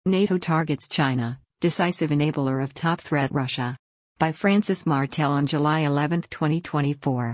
NATO targets China, decisive enabler of top threat Russia. By Francis Martel on July 11, 2024.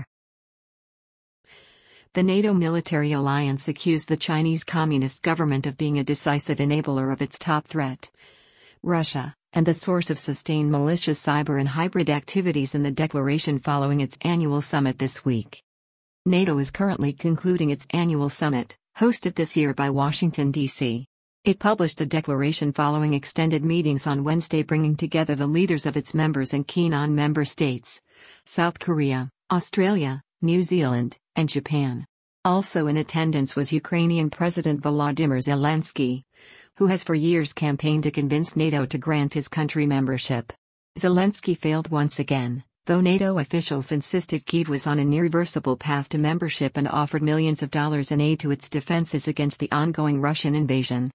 The NATO military alliance accused the Chinese Communist government of being a decisive enabler of its top threat, Russia, and the source of sustained malicious cyber and hybrid activities in the declaration following its annual summit this week. NATO is currently concluding its annual summit, hosted this year by Washington, D.C. It published a declaration following extended meetings on Wednesday, bringing together the leaders of its members and key non-member states: South Korea, Australia, New Zealand, and Japan. Also in attendance was Ukrainian President Volodymyr Zelensky, who has for years campaigned to convince NATO to grant his country membership. Zelensky failed once again, though NATO officials insisted Kyiv was on an irreversible path to membership and offered millions of dollars in aid to its defenses against the ongoing Russian invasion.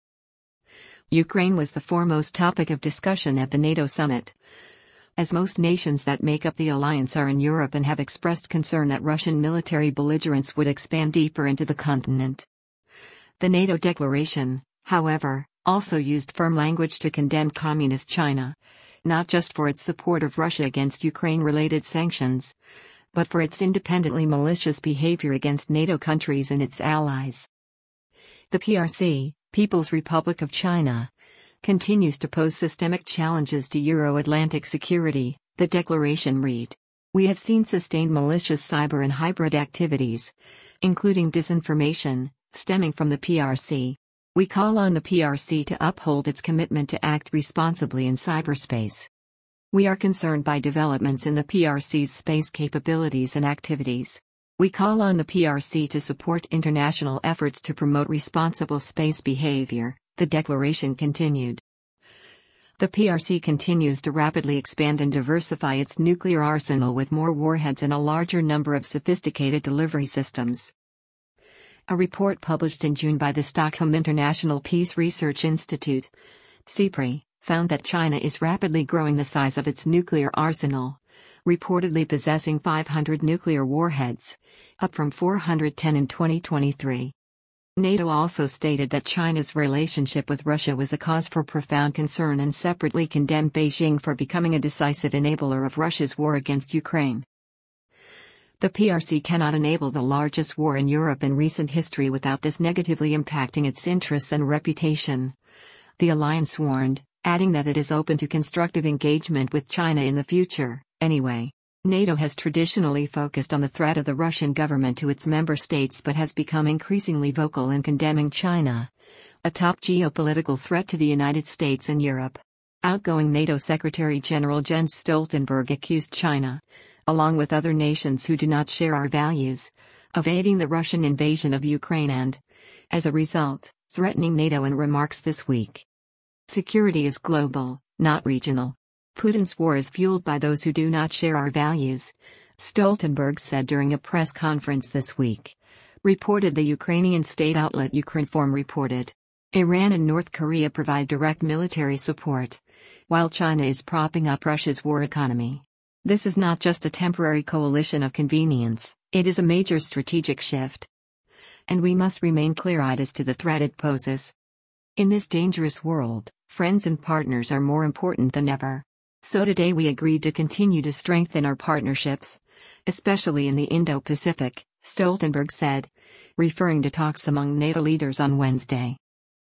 Ukraine was the foremost topic of discussion at the NATO summit, as most nations that make up the alliance are in Europe and have expressed concern that Russian military belligerence would expand deeper into the continent. The NATO declaration, however, also used firm language to condemn Communist China, not just for its support of Russia against Ukraine-related sanctions, but for its independently malicious behavior against NATO countries and its allies. The PRC, People's Republic of China, continues to pose systemic challenges to Euro-Atlantic security, the declaration read. We have seen sustained malicious cyber and hybrid activities, including disinformation, stemming from the PRC. We call on the PRC to uphold its commitment to act responsibly in cyberspace. We are concerned by developments in the PRC's space capabilities and activities. We call on the PRC to support international efforts to promote responsible space behavior, the declaration continued. The PRC continues to rapidly expand and diversify its nuclear arsenal with more warheads and a larger number of sophisticated delivery systems. A report published in June by the Stockholm International Peace Research Institute, SIPRI, found that China is rapidly growing the size of its nuclear arsenal, reportedly possessing 500 nuclear warheads, up from 410 in 2023. NATO also stated that China's relationship with Russia was a cause for profound concern and separately condemned Beijing for becoming a decisive enabler of Russia's war against Ukraine. The PRC cannot enable the largest war in Europe in recent history without this negatively impacting its interests and reputation, the alliance warned, adding that it is open to constructive engagement with China in the future. Anyway, NATO has traditionally focused on the threat of the Russian government to its member states but has become increasingly vocal in condemning China, a top geopolitical threat to the United States and Europe. Outgoing NATO Secretary General Jens Stoltenberg accused China, along with other nations who do not share our values, of aiding the Russian invasion of Ukraine and, as a result, threatening NATO in remarks this week. Security is global, not regional. Putin's war is fueled by those who do not share our values, Stoltenberg said during a press conference this week, reported the Ukrainian state outlet Ukrinform reported. Iran and North Korea provide direct military support, while China is propping up Russia's war economy. This is not just a temporary coalition of convenience, it is a major strategic shift. And we must remain clear-eyed as to the threat it poses. In this dangerous world, friends and partners are more important than ever. So today we agreed to continue to strengthen our partnerships, especially in the Indo-Pacific, Stoltenberg said, referring to talks among NATO leaders on Wednesday.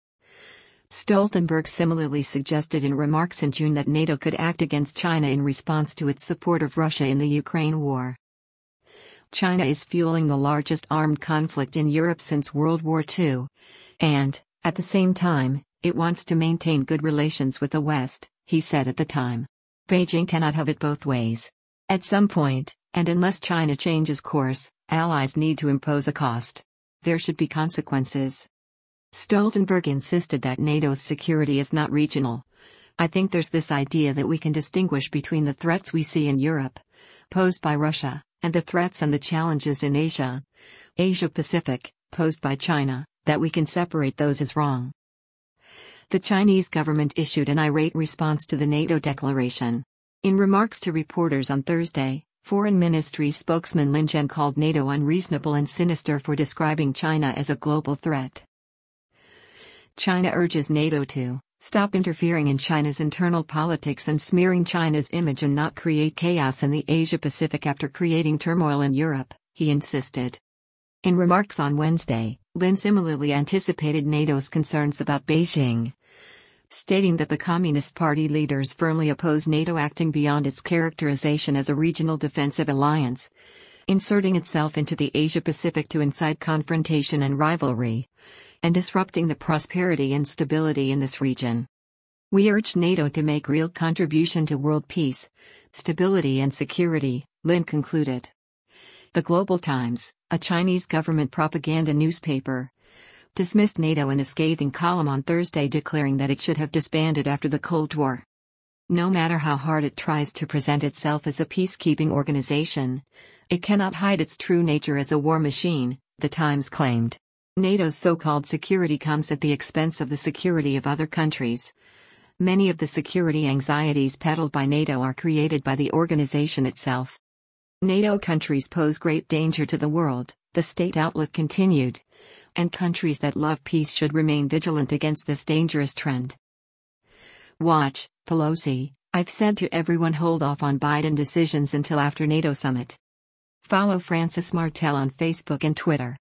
Stoltenberg similarly suggested in remarks in June that NATO could act against China in response to its support of Russia in the Ukraine war. China is fueling the largest armed conflict in Europe since World War II, and, at the same time, it wants to maintain good relations with the West, he said at the time. Beijing cannot have it both ways. At some point, and unless China changes course, allies need to impose a cost. There should be consequences. Stoltenberg insisted that NATO's security is not regional. I think there's this idea that we can distinguish between the threats we see in Europe, posed by Russia, and the threats and the challenges in Asia, Asia-Pacific, posed by China, that we can separate those is wrong. The Chinese government issued an irate response to the NATO declaration. In remarks to reporters on Thursday, Foreign Ministry spokesman Lin Jian called NATO unreasonable and sinister for describing China as a global threat. China urges NATO to Stop interfering in China's internal politics and smearing China's image and not create chaos in the Asia-Pacific after creating turmoil in Europe, he insisted. In remarks on Wednesday, Lin similarly anticipated NATO's concerns about Beijing, stating that the Communist Party leaders firmly oppose NATO acting beyond its characterization as a regional defensive alliance, inserting itself into the Asia-Pacific to incite confrontation and rivalry, and disrupting the prosperity and stability in this region. We urge NATO to make real contribution to world peace, stability and security, Lin concluded. The Global Times, a Chinese government propaganda newspaper, dismissed NATO in a scathing column on Thursday, declaring that it should have disbanded after the Cold War. No matter how hard it tries to present itself as a peacekeeping organization, it cannot hide its true nature as a war machine, the Times claimed. NATO's so-called security comes at the expense of the security of other countries. Many of the security anxieties peddled by NATO are created by the organization itself. NATO countries pose great danger to the world, the state outlet continued, and countries that love peace should remain vigilant against this dangerous trend. Watch, Pelosi, I've said to everyone hold off on Biden decisions until after NATO summit. Follow Francis Martel on Facebook and Twitter.